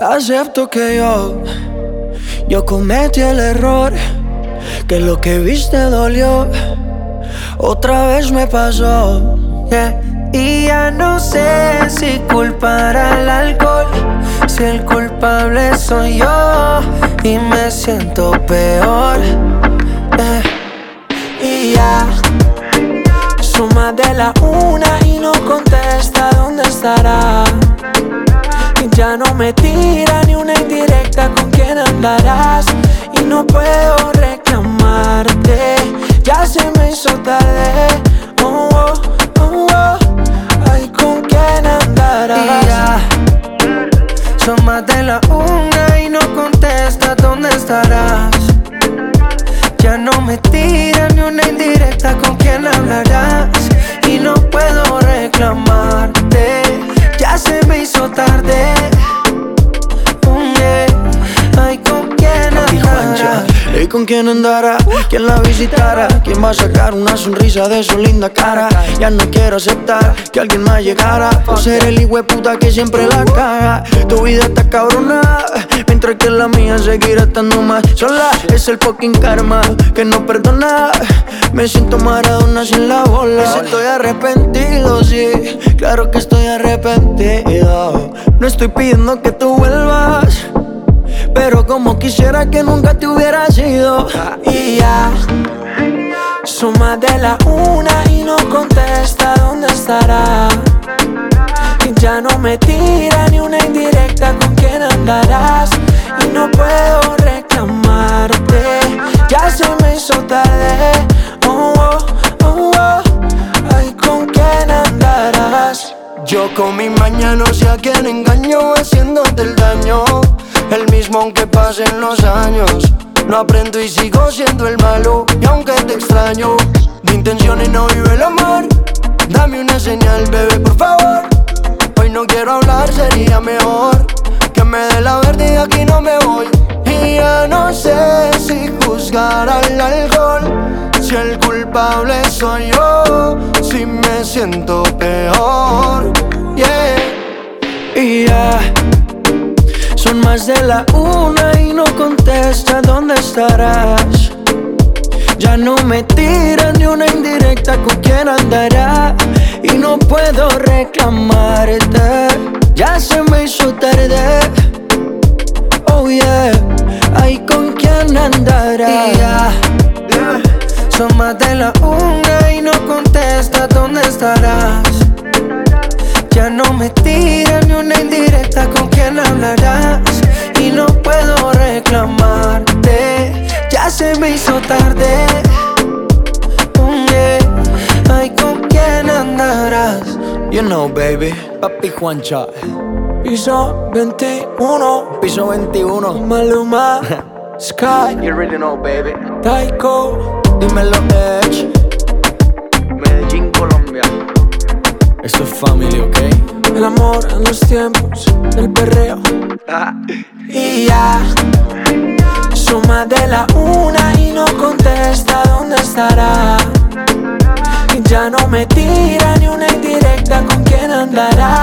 Acepto que yo cometí el error, que lo que viste dolió, otra vez me pasó, yeah. Y ya no sé si culpar al alcohol, si el culpable soy yo y me siento peor, yeah. Y ya son más de la 1 y no contesta dónde estará. Y ya no me tira ni una indirecta con quién andarás. Y no puedo reclamarte, ya se me hizo tarde. Oh, oh, oh, oh. Ay, ¿con quién andarás? Y ya son más de la 1 y no contesta dónde estarás. Ya no me tira ni una indirecta con quién hablarás. Y no puedo reclamarte, ya se me hizo tarde. Ay, ¿con quién andará? ¿Y con quién andará? ¿Quién la visitará? ¿Quién va a sacar una sonrisa de su linda cara? Ya no quiero aceptar que alguien más llegara por ser el hijueputa que siempre la caga. Tu vida está cabrona, mientras que la mía seguirá estando más sola. Es el fucking karma que no perdona. Me siento Maradona sin la bola. Estoy arrepentido, sí, claro que estoy arrepentido. No estoy pidiendo que tú vuelvas, pero como quisiera que nunca te hubieras ido. Y ya son más de la 1 y no contesta dónde estará. Y ya no me tira ni una indirecta con quién andarás. Y no puedo reclamarte, ya se me hizo tarde. Oh, oh, oh, oh. Ay, ¿con quién andarás? Yo con mi maña no sé a quién engaño, haciéndote el daño, el mismo aunque pasen los años. No aprendo y sigo siendo el malo. Y aunque te extraño, de intenciones no vive el amor. Dame una señal, bebé, por favor. Hoy no quiero hablar, sería mejor que me dé la verde y aquí no me voy. Y ya no sé si juzgar al alcohol, si el culpable soy yo, si me siento peor, yeah. Y ya son más de la 1 y no contesta dónde estarás. Ya no me tira ni una indirecta con quién andará. Y no puedo reclamarte, ya se me hizo tarde. Oh yeah, ay, ¿con quién andará? Y ya son más de la 1 y no contesta dónde estarás. Ya no me tira ni una indirecta con quién hablarás. Y no puedo reclamarte, ya se me hizo tarde. Yeah. Ay, ¿con quién andarás? You know, baby, Papi Juancha. Piso 21, piso 21. Maluma, Sky. You really know, baby. Taiko, dímelo, Edge. Medellín, Colombia. Esto es family, ¿ok? El amor en los tiempos del perreo. Y ya suma de la 1 y no contesta dónde estará. Y ya no me tira ni una indirecta con quién andará.